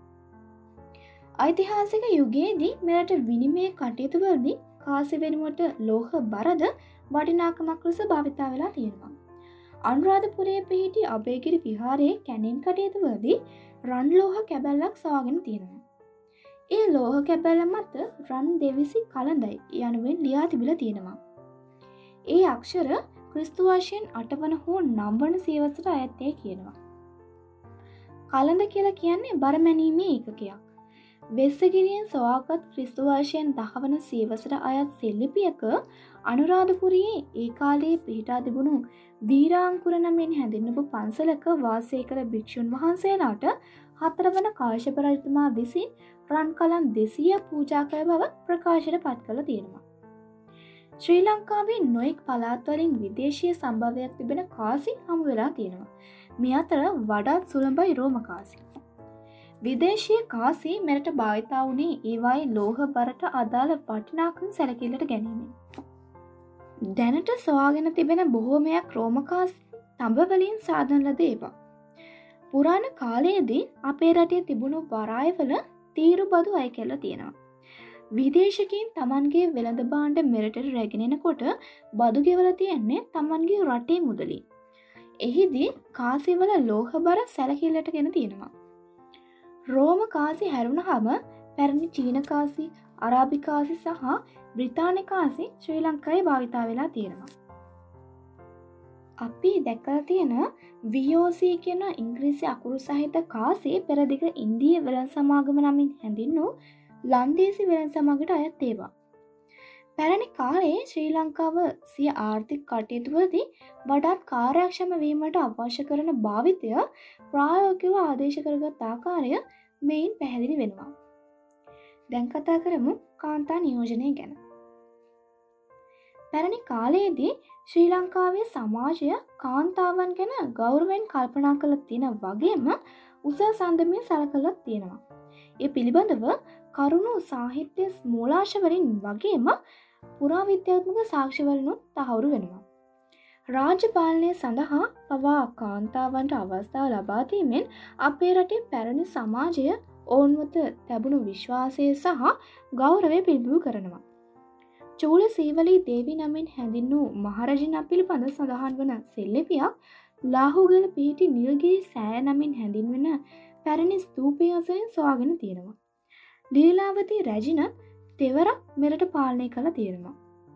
ඓතිහාසික යුගයේදී මෙරට විනිමය කටයුතු වලදී කාසි වෙනුවට ලෝහ බරද වටිනාකමක් ලෙස භාවිතා වෙලා තියෙනවා. අනුරාධපුරයේ පිහිටි අබේගිරි විහාරයේ කැණීම් කටයුතු වලදී රන් ලෝහ කැබැල්ලක් සොයාගෙන තියෙනවා. ඒ ලෝහ කැබැල්ල මත රන් දෙවිසි කලඳයි යනුවෙන් ලියා තිබිලා තියෙනවා. ඒ අක්ෂර ක්‍රිස්තු වර්ෂයෙන් අටවන හෝ නවවන සියවසට අයත්ය කියනවා. කලඳ කියලා කියන්නේ බර මැනීමේ ඒකකයක්. වෙස්සගිරියෙන් සොයාගත් ක්‍රිස්තු වර්ෂයෙන් දහවන සියවසට අයත් සෙල්ලිපියක අනුරාධපුරයේ ඒ කාලයේ පිහිටා තිබුණු වීරාංකුර නමින් හැඳින්වපු පන්සලක වාසය කළ භික්ෂුන් වහන්සේලාට හතරවන කාශ්‍යප රජතුමා විසින් රන් කලම් දෙසීයක් පූජා කළ බව ප්‍රකාශයට පත් කළ තියෙනවා. ශ්‍රී ලංකාවේ නොයෙක් පළාත් වලින් විදේශීය සම්භවයක් තිබෙන කාසි හමු වෙලා තියෙනවා. මේ අතර වඩාත් සුලභයි රෝම කාසි. විදේශීය කාසි මෙරට භාවිතා වුණේ ඒවායි ලෝහ බරට අදාළ වටිනාකම් සැලකිල්ලට ගැනීමෙන්. දැනට සොයාගෙන තිබෙන බොහෝමයක් රෝම කාසි තඹ වලින් සාදන ලද ඒවා. පුරාණ කාලයේදී අපේ රටේ තිබුණු වරායවල තීරු බදු අය කියලා තියෙනවා. විදේශිකයින් තමන්ගේ වෙළඳ භාණ්ඩ මෙරටට රැගෙන එනකොට බදු ගෙවලා තියන්නේ තමන්ගේ රටේ මුදලින්. එහිදී කාසිවල ලෝහ බර සැලකිල්ලටගෙන තියෙනවා. රෝම කාසි හැරුණාම පැරණි චීන කාසි, අරාබි කාසි සහ බ්‍රිතාන්‍ය කාසි ශ්‍රී ලංකාවේ භාවිතා වෙලා තියෙනවා. අපි දැකලා තියෙන වී ඕ සී කියන ඉංග්‍රීසි අකුරු සහිත කාසි පෙරදිග ඉන්දීය වෙළඳ සමාගම නමින් හැඳින්වූ ලන්දේසි වෙළඳ සමාගමට අයත් ඒවා. පැරණි කාලයේ ශ්‍රී ලංකාව සිය ආර්ථික කටයුතුවලදී වඩාත් කාර්යක්ෂම වීමට අවශ්‍ය කරන භාවිතය ප්‍රායෝගිකව ආදේශ කරගත් ආකාරය මෙයින් පැහැදිලි වෙනවා. දැන් කතා කරමු කාන්තා නියෝජනය ගැන. පැරණි කාලයේදී ශ්‍රී ලංකාවේ සමාජය කාන්තාවන් ගැන ගෞරවයෙන් කල්පනා කළ තියෙන වගේම උසස් අන්දමින් සලකලා තියෙනවා. ඒ පිළිබඳව කරුණු සාහිත්‍ය මූලාශ්‍රවලින් වගේම පුරාවිද්‍යාත්මක සාක්ෂිවලිනුත් තහවුරු වෙනවා. රාජ්‍ය පාලනය සඳහා පවා කාන්තාවන්ට අවස්ථාව ලබා දීමෙන් අපේ රටේ පැරණි සමාජය ඔවුන් වෙත ලැබුණු විශ්වාසය සහ ගෞරවය පිළිබිඹු කරනවා. චූල සීවලී දේවී නමින් හැඳින්වූ මහරජිනා පිළිබඳ සඳහන් වන සෙල්ලිපියක් ලාහුගල පිහිටි නිල්ගිරි සෑය නමින් හැඳින්වෙන පැරණි ස්තූපය අසලින් සොයාගෙන තියෙනවා. ලීලාවතී රැජිනත් තෙවරක් මෙරට පාලනය කළ තියෙනවා.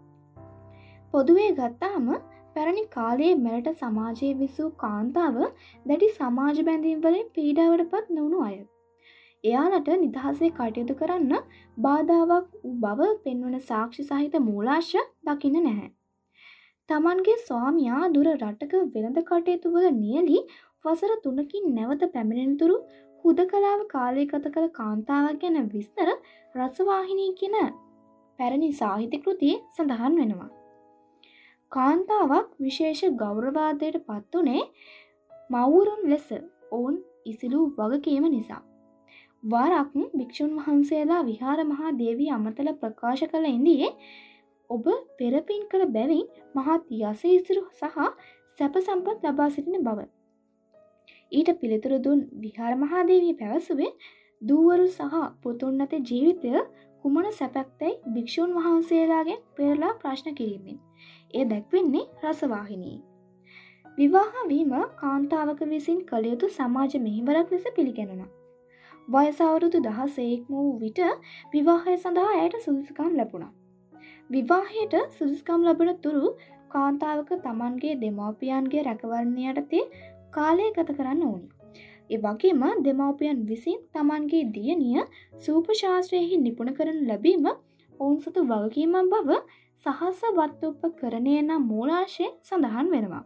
පොදුවේ ගත්තාම පැරණි කාලයේ මෙරට සමාජයේ විසූ කාන්තාව දැඩි සමාජ බැඳීම් වලින් පීඩාවට පත් නොවුණු අය. එයාලට නිදහසේ කටයුතු කරන්න බාධාවක් වූ බව පෙන්වන සාක්ෂි සහිත මූලාශ්‍ර දකින්න නැහැ. තමන්ගේ ස්වාමියා දුර රටක වෙළඳ කටයුතු වල නියැලී වසර තුනකින් නැවත පැමිණෙනතුරු හුදකලාව කාලය ගත කළ කාන්තාවක් ගැන විස්තර රසවාහිනී කියන පැරණි සාහිත්‍ය කෘතියේ සඳහන් වෙනවා. කාන්තාවක් විශේෂ ගෞරවාදයට පත් වුණේ මව්වරුන් ලෙස ඔවුන් ඉසිලූ වගකීම නිසා. වරක් භික්ෂුන් වහන්සේලා විහාර මහා දේවී අමතල ප්‍රකාශ කළ ඉන්දියේ ඔබ පෙරපින් කළ බැවින් මහත් යසීසුරු සහ සැප සම්පත් ලබා සිටින බව. ඊට පිළිතුරු දුන් විහාර මහා දේවිය පැවසුවේ දූවරු සහ පුතුන් නැති ජීවිතය කුමන සැපක්දයි භික්ෂුන් වහන්සේලාගෙන් පෙරලා ප්‍රශ්න කිරීමෙන්. එය දැක්වෙන්නේ රසවාහිනී. විවාහ වීම කාන්තාවක විසින් කළ යුතු සමාජ මෙහෙවරක් ලෙස පිළිගැනුණා. වයස අවුරුදු දහසේක් වූ විට විවාහය සඳහා ඇයට සුදුසුකම් ලැබුණා. විවාහයට සුදුසුකම් ලැබෙන තුරු කාන්තාවක තමන්ගේ දෙමාපියන්ගේ රැකවරණය යටතේ කාලය ගත කරන්න ඕනි. ඒ වගේම දෙමව්පියන් විසින් තමන්ගේ දියණිය සූප ශාස්ත්‍රයෙහි නිපුණ කරනු ලැබීම ඔවුන් සතු වගකීමක් බව සහස වත්තුප්පකරණය නම් මූලාශ්‍රයේ සඳහන් වෙනවා.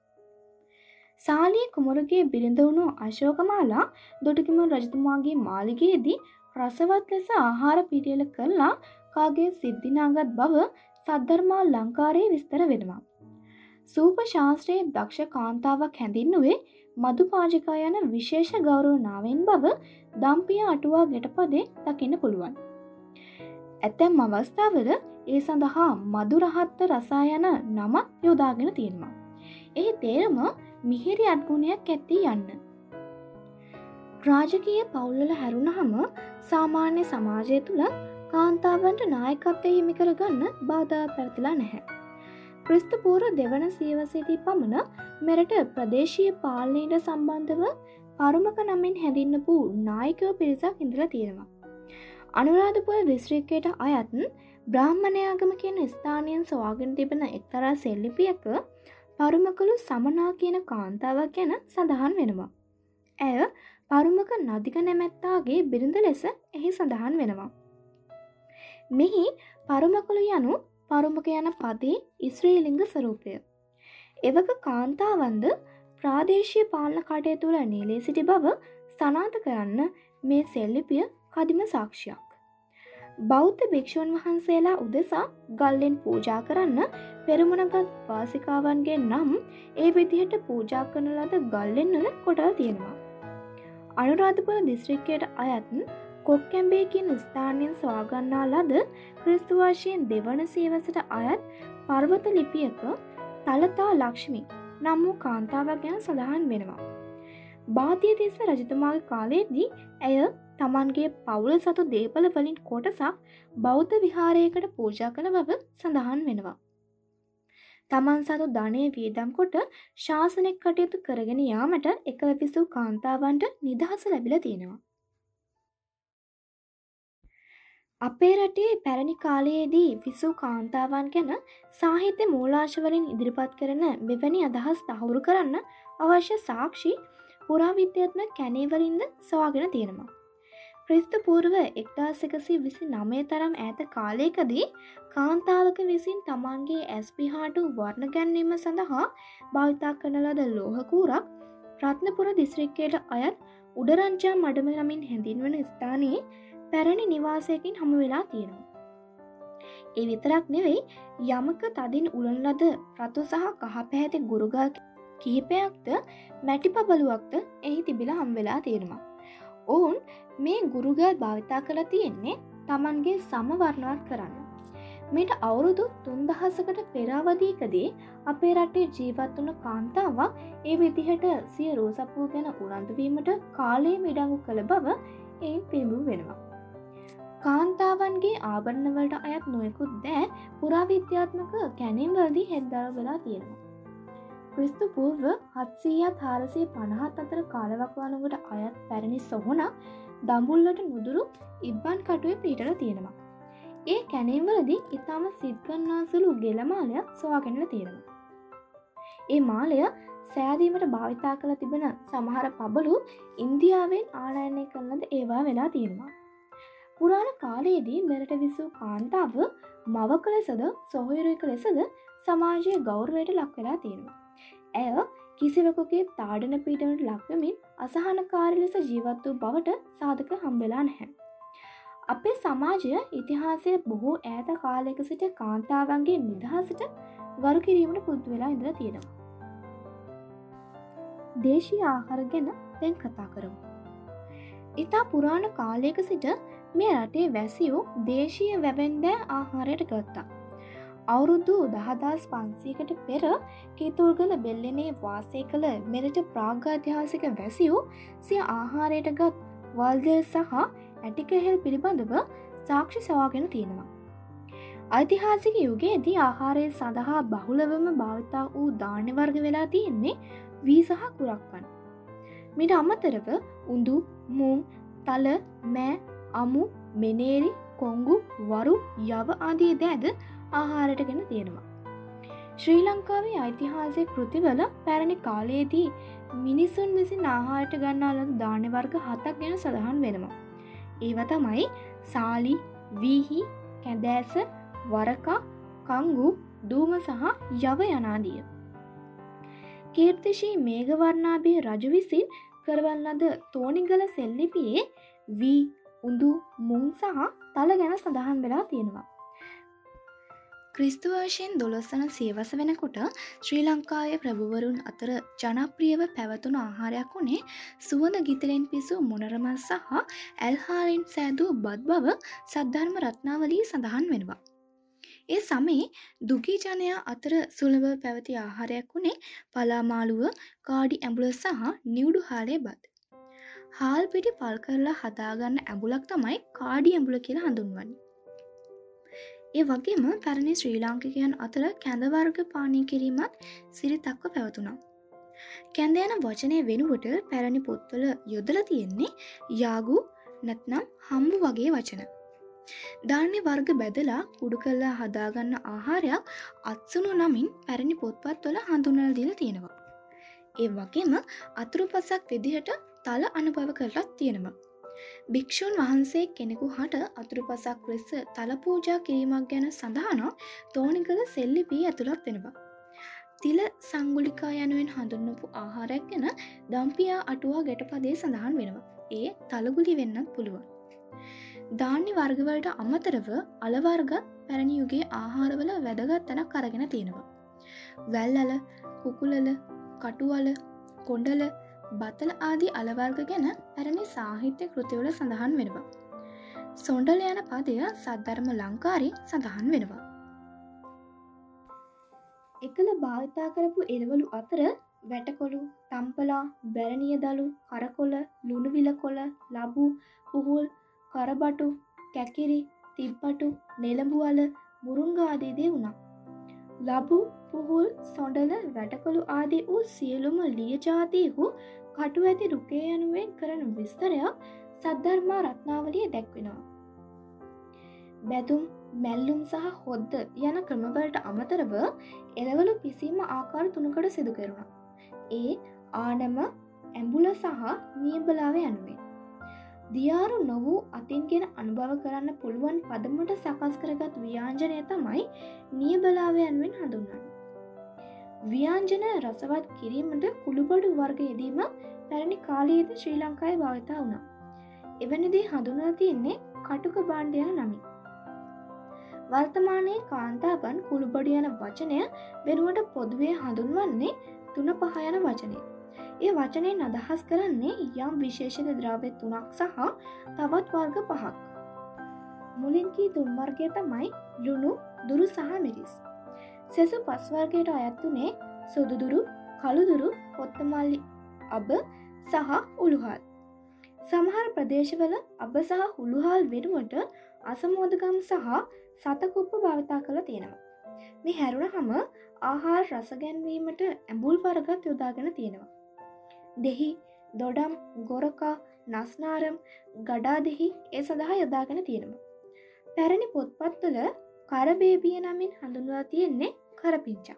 සාලිය කුමරුගේ බිරිඳ වුණු අශෝකමාලා දුටුගැමුණු රජතුමාගේ මාලිගයේදී රසවත් ලෙස ආහාර පිළියෙල කරලා කාගේ සිද්ධිනාගත් බව සද්ධර්මාලංකාරයේ විස්තර වෙනවා. සූප ශාස්ත්‍රයේ දක්ෂ කාන්තාවක් හැඳින්නුවේ මදුපාජිකා යන විශේෂ ගෞරව නාමයෙන් බව දම්පිය අටුවා ගැටපදේ දකින්න පුළුවන්. ඇතැම් අවස්ථාවල ඒ සඳහා මදුරහත්ත රසා යන නමක් යොදාගෙන තියෙනවා. එහි තේරුම මිහිරි අත්ගුණයක් ඇති යන්න. රාජකීය පවුල්වල හැරුණහම සාමාන්‍ය සමාජය තුළ කාන්තාවන්ට නායකත්වය හිමි කරගන්න බාධා පැවතිලා නැහැ. ක්‍රිස්තු පූර්ව දෙවන සියවසේදී පමණ මෙරට ප්‍රදේශීය පාලනයට සම්බන්ධව පරුමක නමින් හැඳින්වපු නායකයෝ පිරිසක් ඉඳලා තියෙනවා. අනුරාධපුර දිස්ත්‍රික්කයට අයත් බ්‍රාහ්මණයාගම කියන ස්ථානයෙන් සොයාගෙන තිබෙන එක්තරා සෙල්ලිපියක පරුමකලු සමනා කියන කාන්තාවක් ගැන සඳහන් වෙනවා. ඇය පරුමක නදික නැමැත්තාගේ බිරිඳ ලෙස එහි සඳහන් වෙනවා. මෙහි පරුමකලු යනු පරුමක යන පදේ ස්ත්‍රීලිංග ස්වරූපය. එවක කාන්තාවන්ද ප්‍රාදේශීය පාලන කටයුතු තුළ නියැලී සිටි බව සනාථ කරන්න මේ සෙල්ලිපිය කදිම සාක්ෂියක්. බෞද්ධ භික්ෂුන් වහන්සේලා උදෙසා ගල්ලෙන් පූජා කරන්න පෙරමුණගත් වාසිකාවන්ගේ නම් ඒ විදිහට පූජා කරන ලද ගල්ලෙන් වල කොටලා තියෙනවා. අනුරාධපුර දිස්ත්‍රික්කයට අයත් කොක්කැඹේ කියන ස්ථානයෙන් සොයාගන්නා ලද ක්‍රිස්තු වර්ෂයෙන් දෙවන සියවසට අයත් පර්වත ලිපියක තලතා ලක්ෂ්මී නම් වූ කාන්තාවක් ගැන සඳහන් වෙනවා. බාතිය තිස්ස රජතුමාගේ කාලයේදී ඇය තමන්ගේ පවුල සතු දේපල වලින් කොටසක් බෞද්ධ විහාරයකට පූජා කළ බව සඳහන් වෙනවා. තමන් සතු ධනය වියදම් කොට ශාසනික කටයුතු කරගෙන යාමට එකල විසූ කාන්තාවන්ට නිදහස ලැබිලා තියෙනවා. අපේ රටේ පැරණි කාලයේදී විසූ කාන්තාවන් ගැන සාහිත්‍ය මූලාශ්‍රවලින් ඉදිරිපත් කරන මෙවැනි අදහස් තහවුරු කරන්න අවශ්‍ය සාක්ෂි පුරාවිද්‍යාත්මක කැණීවලින්ද සොයාගෙන තියෙනවා. ක්‍රිස්තු පූර්ව එක්දාස් එකසිය විසි නවය තරම් ඈත කාලයකදී කාන්තාවක විසින් තමන්ගේ ඇස් පිහාටු වර්ණ ගැන්වීම සඳහා භාවිතා කරන ලද ලෝහ කූරක් රත්නපුර දිස්ත්‍රික්කයට අයත් උඩරංජා මඩම නමින් හැඳින්වන ස්ථානයේ පැරණි නිවාසයකින් හමු වෙලා තියෙනවා. ඒ විතරක් නෙවෙයි යමක තදින් උලන ලද රතු සහ කහ පැහැති ගුරුගල් කිහිපයක්ද මැටි පබළුවක්ද එහි තිබිලා හම් වෙලා තියෙනවා. ඔවුන් මේ ගුරුගල් භාවිතා කරලා තියෙන්නේ තමන්ගේ සම වර්ණවත් කරන්න. මේට අවුරුදු තුන්දහසකට පෙර අවධියකදී අපේ රටේ ජීවත් වුණ කාන්තාවක් ඒ විදිහට සිය රෝසපුව ගැන උනන්දු වීමට කාලයේ මිඩංගු කළ බව එයින් පිළිඹු වෙනවා. කාන්තාවන්ගේ ආභරණ වලට අයත් නොයෙකුත් දෑ පුරාවිද්‍යාත්මක කැණීම් වලදී හෙළිදරව් වෙලා තියෙනවා. ක්‍රිස්තු පූර්ව හත්සීයත් හාරසිය පනහත් අතර කාලවකවානුවට අයත් පැරණි සොහොනක් දඹුල්ලට නුදුරු ඉබ්බන් කටුවේ පිහිටලා තියෙනවා. ඒ කැණීම්වලදී ඉතාම සිත්ගන්නාසුළු ගෙල මාලයක් සොයාගෙනලා තියෙනවා. ඒ මාලය සෑදීමට භාවිතා කළ තිබෙන සමහර පබළු ඉන්දියාවෙන් ආනයනය කරන ලද ඒවා වෙලා තියෙනවා. පුරාණ කාලයේදී මෙරට විසූ කාන්තාව මවක ලෙසද සොහොයුරියක ලෙසද සමාජයේ ගෞරවයට ලක් වෙලා තියෙනවා. ඇය කිසිවෙකුගේ තාඩන පීඩනයට ලක්වෙමින් අසහනකාරී ලෙස ජීවත් වූ බවට සාධක හම්බෙලා නැහැ. අපේ සමාජය ඉතිහාසයේ බොහෝ ඈත කාලයක සිට කාන්තාවන්ගේ නිදහසට ගරු කිරීමට පුරුදු වෙලා ඉඳලා තියෙනවා. දේශීය ආහාර ගැන දැන් කතා කරමු. ඉතා පුරාණ කාලයක සිට මේ රටේ වැසියෝ දේශීය වැවෙන්දෑ ආහාරයට ගත්තා. අවුරුදු දහදාස් පන්සීයකට පෙර කීතුල්ගල බෙල්ලෙනේ වාසය කළ මෙරට ප්‍රාග්‍යාධ්‍යාසික වැසියෝ සිය ආහාරයට ගත් වල්දෙල් සහ ඇටිකහෙල් පිළිබඳව සාක්ෂි සොයාගෙන තියෙනවා. ඓතිහාසික යුගයේදී ආහාරය සඳහා බහුලවම භාවිතා වූ ධාන්‍ය වර්ග වෙලා තියෙන්නේ වී සහ කුරක්කන්. මීට අමතරව උඳු, මුං, තල, මෑ, අමු, මෙනේරි, කොංගු, වරු, යව ආදී දෑද ආහාරයට ගෙන තියෙනවා. ශ්‍රී ලංකාවේ ඓතිහාසික කෘතිවල පැරණි කාලයේදී මිනිසුන් විසින් ආහාරයට ගන්නා ලද ධාන්‍ය වර්ග හතක් ගැන සඳහන් වෙනවා. ඒවා තමයි සාලි, වීහි, කැඳෑස, වරකා, කංගු, දූම සහ යව යනාදිය. කීර්තිශ්‍රී මේඝවර්ණාභය රජු විසින් කරවන ලද තෝනිගල සෙල්ලිපියේ වී, උඳු, මුං සහ තල ගැන සඳහන් වෙලා තියෙනවා. ක්‍රිස්තු වර්ෂයෙන් දොළොස් වන සියවස වෙනකොට ශ්‍රී ලංකාවේ ප්‍රභූවරුන් අතර ජනප්‍රියව පැවතුණු ආහාරයක් වුණේ සුවඳ ගිතලෙන් පිසූ මොණරමස් සහ ඇල්හාලින් සෑදූ බත් බව සද්ධර්ම රත්නාවලියේ සඳහන් වෙනවා. ඒ සමයේ දුගී ජනයා අතර සුලභව පැවති ආහාරයක් වුණේ පලාමාළුව, කාඩි ඇඹුල සහ නිවුඩු හාලේ බත්. හාල් පිටි පල් කරලා හදාගන්න ඇඹුලක් තමයි කාඩි ඇඹුල කියලා හඳුන්වන්නේ. ඒ වගේම පැරණි ශ්‍රී ලාංකිකයන් අතර කැඳ වර්ග පානය කිරීමත් සිරිතක්ව පැවතුණා. කැඳ යන වචනය වෙනුවට පැරණි පොත්වල යොදලා තියෙන්නේ යාගු නැත්නම් හම්බු වගේ වචන. ධාන්‍ය වර්ග බෙදලා කුඩු කරලා හදාගන්න ආහාරයක් අත්සුණු නමින් පැරණි පොත්පත්වල හඳුන්වලා දීලා තියෙනවා. ඒ වගේම අතුරුපසක් විදිහට තල අනුභව කරලා තියෙනවා. භික්ෂුන් වහන්සේ කෙනෙකු හට අතුරුපසක් ලෙස තල පූජා කිරීමක් ගැන සඳහන තෝනිගල සෙල්ලිපිය ඇතුළත් වෙනවා. තිල සංගුලිකා යනුවෙන් හඳුන්වපු ආහාරයක් ගැන දම්පියා අටුවා ගැටපදයේ සඳහන් වෙනවා. ඒ තලගුලි වෙන්නත් පුළුවන්. ධාන්‍ය වර්ගවලට අමතරව අල වර්ග පැරණි යුගයේ ආහාරවල වැදගත් තැනක් අරගෙන තියෙනවා. වැල් අල, කුකුලල, කටුවල, කොණ්ඩල, බතල ආදී අල වර්ග ගැන පැරණි සාහිත්‍ය කෘතිවල සඳහන් වෙනවා. සොඬල යන පදය සද්ධර්ම ලංකාරී සඳහන් වෙනවා. එකල භාවිතා කරපු එළවලු අතර වැටකොළු, තම්පලා, බැරණිය දළු, කරකොළ, ලුණු විල කොළ, ලබු, පුහුල්, කරබටු, කැකිරි, තිබ්බටු, නෙළඹු අල, මුරුංග ආදී දේ වුණා. ලබු, පුහුල්, සොඬල, වැටකොළු ආදී වූ සියලුම ලිය ජාතීහු කටු ඇති රුකේ යනුවෙන් කරන විස්තරයක් සද්ධර්ම රත්නාවලියේ දැක්වෙනවා. බැදුම්, මැල්ලුම් සහ හොද්ද යන ක්‍රමවලට අමතරව එළවලු පිසීම ආකාර තුනකට සිදු කෙරුණා. ඒ ආනම, ඇඹුල සහ නියබලාව යනුවෙන්. දියාරු නො වූ අතින්ගෙන අනුභව කරන්න පුළුවන් පදමට සකස් කරගත් ව්‍යාංජනය තමයි නියබලාව යනුවෙන් හඳුන්වන්නේ. ව්‍යාංජන රසවත් කිරීමට කුළුබඩු වර්ග යෙදීම පැරණි කාලයේද ශ්‍රී ලංකාවේ භාවිතා වුණා. එවැනි දේ හඳුන්වලා තියෙන්නේ කටුක භාණ්ඩ යන නමින්. වර්තමානයේ කාන්තාවන් කුළුබඩු යන වචනය වෙනුවට පොදුවේ හඳුන්වන්නේ තුන පහ යන වචනය. ඒ වචනයෙන් අදහස් කරන්නේ යම් විශේෂණ ද්‍රව්‍ය තුනක් සහ තවත් වර්ග පහක්. මුලින් කී තුන් වර්ගය තමයි ලුණු, දුරු සහ මිරිස්. සෙසු පස් වර්ගයට අයත් උනේ සුදුදුරු, කළුදුරු, කොත්තමල්ලි අබ සහ උළුහල්. සමහර ප්‍රදේශවල අබ සහ උළුහල් වෙනුවට අසමෝදගම් සහ සතකුප්ප භාවිතා කරලා තියෙනවා. මේ හැරුණහම ආහාර රස ගැන්වීමට ඇඹුල් වර්ගත් යොදාගෙන තියෙනවා. දෙහි, දොඩම්, ගොරකා, නස්නාරම්, ගඩා දෙහි ඒ සඳහා යොදාගෙන තියෙනවා. පැරණි පොත්පත්වල කරබේබිය නමින් හඳුන්වලා තියෙන්නේ කරපිංචා.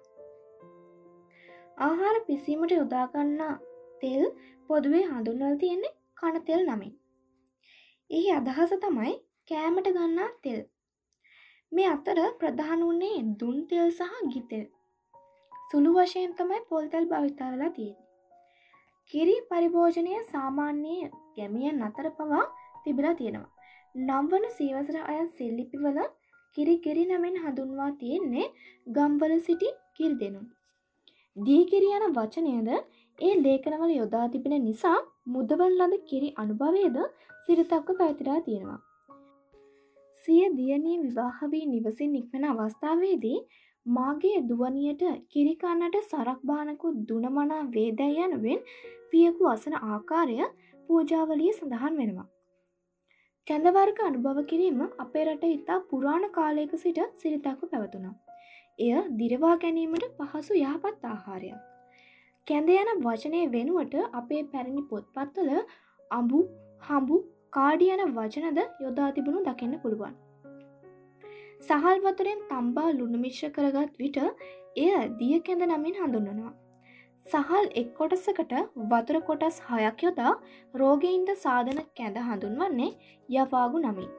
ආහාර පිසීමට යොදාගන්නා තෙල් පොදුවේ හඳුන්වලා තියෙන්නේ කණ තෙල් නමින්. එහි අදහස තමයි කෑමට ගන්නා තෙල්. මේ අතර ප්‍රධාන වුණේ දුන් තෙල් සහ ගිතෙල්. සුළු වශයෙන් තමයි පොල් තෙල් භාවිතා වෙලා තියෙන්නේ. කිරි පරිභෝජනය සාමාන්‍ය ගැමියන් අතර පවා තිබිලා තියෙනවා. නම් වන සීවසර අයත් සෙල්ලිපිවල කිරි කිරි නමින් හඳුන්වා තියෙන්නේ ගම්වල සිටි කිරි දෙනුන්. දී කිරි යන වචනයද ඒ ලේඛනවල යොදා තිබෙන නිසා මුදවන ලද කිරි අනුභවයේද සිරිතක්ව පැවතිලා තියෙනවා. සිය දියණිය විවාහ වී නිවසින් නික්මන අවස්ථාවේදී මාගේ දුවනියට කිරි කන්නට සරක් බානකුත් දුනමනා වේදැයි යනුවෙන් පියකු අසන ආකාරය පූජාවලියේ සඳහන් වෙනවා. කැඳ වර්ග අනුභව කිරීම අපේ රටේ ඉතා පුරාණ කාලයක සිට සිරිතක්ව පැවතුණා. එය දිරවා ගැනීමට පහසු යහපත් ආහාරයක්. කැඳ යන වචනය වෙනුවට අපේ පැරණි පොත්පත්වල අඹු, හඹු, කාඩි යන වචනද යොදා තිබුණු දකින්න පුළුවන්. සහල් වතුරෙන් තම්බා ලුණු මිශ්‍ර කරගත් විට එය දිය කැඳ නමින් හඳුන්වනවා. සහල් එක් කොටසකට වතුර කොටස් හයක් යොදා රෝගීන්ට සාධන කැඳ හඳුන්වන්නේ යවාගු නමින්.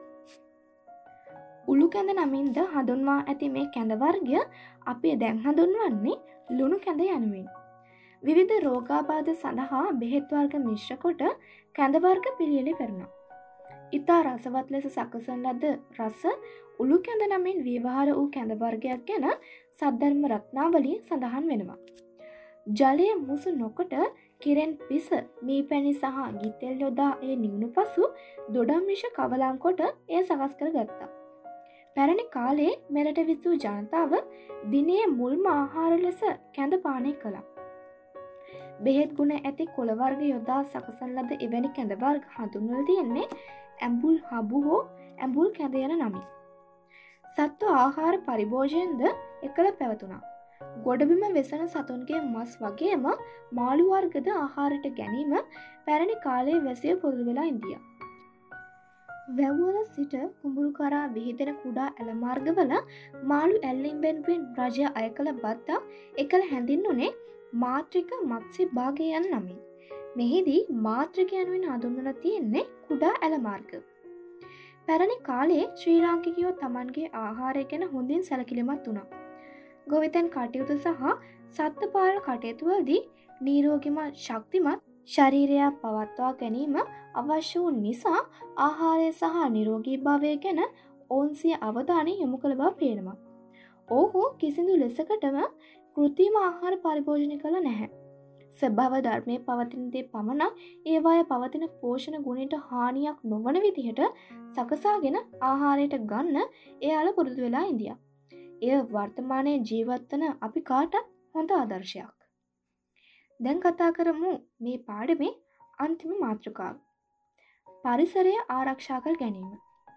උළු කැඳ නමින්ද හඳුන්වා ඇති මේ කැඳ වර්ගය අපි දැන් හඳුන්වන්නේ ලුණු කැඳ යනුවෙන්. විවිධ රෝගාබාධ සඳහා බෙහෙත් වර්ග මිශ්‍ර කොට කැඳ වර්ග පිළියෙල කරනවා. ඉතා රසවත් ලෙස සකසන ලද රස උළු කැඳ නමින් ව්‍යවහාර වූ කැඳ වර්ගයක් ගැන සද්ධර්ම රත්නාවලිය සඳහන් වෙනවා. ජලය මුසු නොකොට කිරෙන් පිස මී පැණි සහ ගිතෙල් යොදා එය නිවුණු පසු දොඩම් මිෂ කවලම් කොට එය සකස් කර ගත්තා. පැරණි කාලයේ මෙරට විසූ ජනතාව දිනයේ මුල්ම ආහාර ලෙස කැඳ පානය කළා. බෙහෙත් ගුණ ඇති කොළ වර්ග යොදා සකසන ලද එවැනි කැඳ වර්ග හඳුන්වලා තියෙන්නේ ඇඹුල් හබු හෝ ඇඹුල් කැඳ යන නමින්. සත්ව ආහාර පරිභෝජනද එකල පැවතුණා. ගොඩබිම වෙසෙන සතුන්ගේ මස් වගේම මාළු වර්ගද ආහාරයට ගැනීම පැරණි කාලයේ වැසිය පුරුදු වෙලා ඉන්දියා. වැව්වල සිට කුඹුරු කරා විහිදෙන කුඩා ඇල මාර්ගවල මාළු ඇල්ලීම් වෙනුවෙන් රජය අය කළ බද්දා එකල හැඳින්වුනේ මාත්‍රික මත්ස්‍ය භාගය යන නමින්. මෙහිදී මාත්‍රික යනුවෙන් හඳුන්වලා තියෙන්නේ කුඩා ඇල මාර්ග. පැරණි කාලයේ ශ්‍රී ලාංකිකයෝ Tamanගේ ආහාරය ගැන හොඳින් සැලකිලිමත් වුණා. ගොවිතැන් කටයුතු සහ සත්ත්ව පාලන කටයුතු වලදී නිරෝගීමත් ශක්තිමත් ශරීරයක් පවත්වා ගැනීම අවශ්‍ය වූ නිසා ආහාරය සහ නිරෝගී භාවය ගැන ඔවුන් සිය අවධානය යොමු කළ බව පේනවා. ඔවුහු කිසිදු ලෙසකටම කෘත්‍රිම ආහාර පරිභෝජනය කළ නැහැ. ස්වභාව ධර්මයේ පවතින දේ පමණක් ඒවායේ පවතින පෝෂණ ගුණයට හානියක් නොවන විදිහට සකසාගෙන ආහාරයට ගන්න එයාලා පුරුදු වෙලා ඉන්දියා. එය වර්තමානයේ ජීවත් වන අපි කාටත් හොඳ ආදර්ශයක්. දැන් කතා කරමු මේ පාඩමේ අන්තිම මාතෘකාව. පරිසරය ආරක්ෂා කර ගැනීම.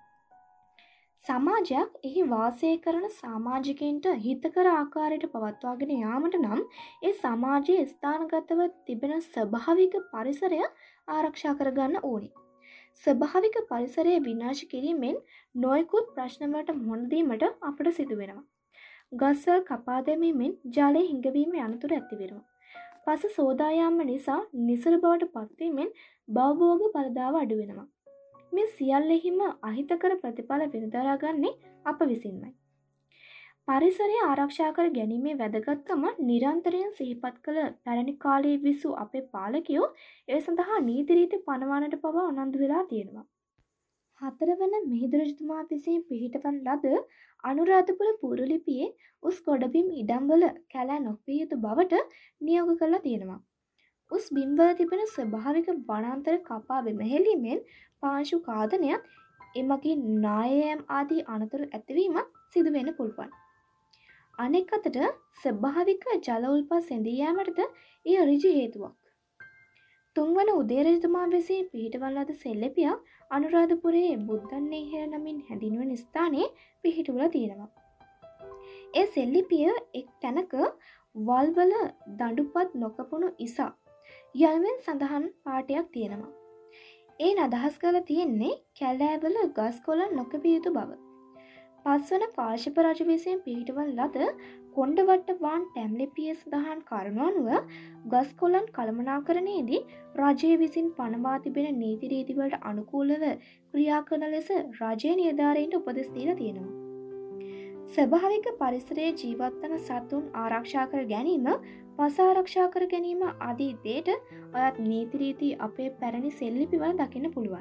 සමාජයක් එහි වාසය කරන සමාජිකයින්ට හිතකර ආකාරයට පවත්වාගෙන යාමට නම් ඒ සමාජයේ ස්ථානගතව තිබෙන ස්වභාවික පරිසරය ආරක්ෂා කරගන්න ඕනේ. ස්වභාවික පරිසරය විනාශ කිරීමෙන් නොයෙකුත් ප්‍රශ්න වලට මුහුණ දීමට අපට සිදු වෙනවා. ගස්වල කපා දැමීමෙන් ජලය හිඟවීම යනතුරු ඇති වෙනවා. පස සෝදා යාම නිසා නිසරු බවට පත්වීමෙන් භවභෝග ඵලදාව අඩු වෙනවා. මේ සියල්ලෙහිම අහිතකර ප්‍රතිඵල විඳදරා ගන්නේ අප විසින්මයි. පරිසරය ආරක්ෂා කර ගැනීමේ වැදගත්කම නිරන්තරයෙන් සිහිපත් කළ පැරණි කාලයේ විසූ අපේ පාලකයෝ ඒ සඳහා නීති රීති පනවන්නට පවා උනන්දු වෙලා තියෙනවා. හතරවන මිහිඳු රජතුමා විසින් පිහිටවන ලද අනුරාධපුර පුරලිපියේ උස් ගොඩබිම් ඉඩම්වල කැලෑ නොවිය යුතු බවට නියෝග කරලා තියෙනවා. උස් බිම්වල තිබෙන ස්වභාවික වනාන්තර කපා බිමහෙලීමෙන් පාංශු කාදනයත් එමගින් නායයම් ආදී අනතුරු ඇතිවීම සිදු වෙන්න පුළුවන්. අනෙක් අතට ස්වභාවික ජල උල්පත් සැඳී යාමටද එය ඍජු හේතුවක්. තුන්වන උදේ රජතුමා විසින් පිහිටවන ලද සෙල්ලිපියක් අනුරාධපුරයේ බුද්ධන්නේහිර නමින් හැඳින්වෙන ස්ථානයේ පිහිටුවලා තියෙනවා. ඒ සෙල්ලිපිය එක් තැනක වල්වල දඬුපත් නොකපුණු ඉසා යල්මෙන් සඳහන් පාටයක් තියෙනවා. එයින් අදහස් කරලා තියෙන්නේ කැලෑවල ගස් කොළන් නොකැපිය යුතු බව. පස්වන කාශ්‍යප රජු විසින් පිහිටවන ලද කොණ්ඩවට්ට වාන් ටැම්ලිපියේ සඳහන් කරුණු අනුව ගස් කොළන් කළමනාකරණයේදී රජය විසින් පනවා තිබෙන නීති රීති වලට අනුකූලව ක්‍රියා කරන ලෙස රජයේ නිලධාරීන්ට උපදෙස් දීලා තියෙනවා. ස්වභාවික පරිසරයේ ජීවත් වන සතුන් ආරක්ෂා කර ගැනීම, පස ආරක්ෂා කර ගැනීම ආදී දේට අයත් නීති රීති අපේ පැරණි සෙල්ලිපිවල දකින්න පුළුවන්.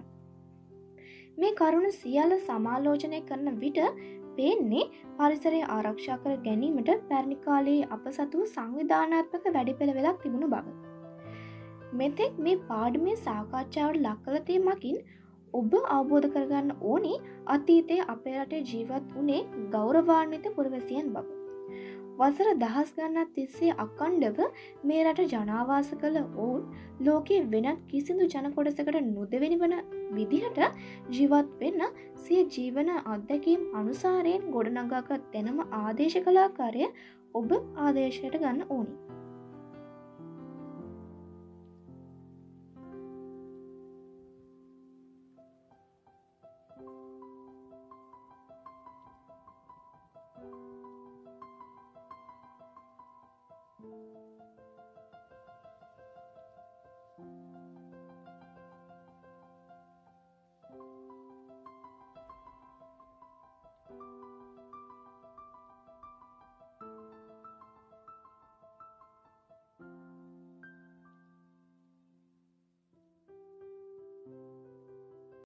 මේ කරුණු සියල්ල සමාලෝචනය කරන විට පේන්නේ පරිසරය ආරක්ෂා කර ගැනීමට පැරණි කාලයේ අප සතුව සංවිධානාත්මක වැඩපිළිවෙලක් තිබුණු බව. මෙතෙක් මේ පාඩමේ සාකච්ඡාවට ලක් කළ තේමකින් ඔබ අවබෝධ කරගන්න ඕනේ අතීතයේ අපේ රටේ ජීවත් වුණේ ගෞරවාන්විත පුරවැසියන් බව. වසර දහස් ගණනක් තිස්සේ අඛණ්ඩව මේ රට ජනාවාස කළ ඔවුන් ලෝකයේ වෙනත් කිසිදු ජන කොටසකට නොදෙවෙනි වන විදිහට ජීවත් වෙන්න සිය ජීවන අත්දැකීම් අනුසාරයෙන් ගොඩනගාගත් දෙනම ආදේශ කලාකාරය ඔබ ආදේශයට ගන්න ඕනි.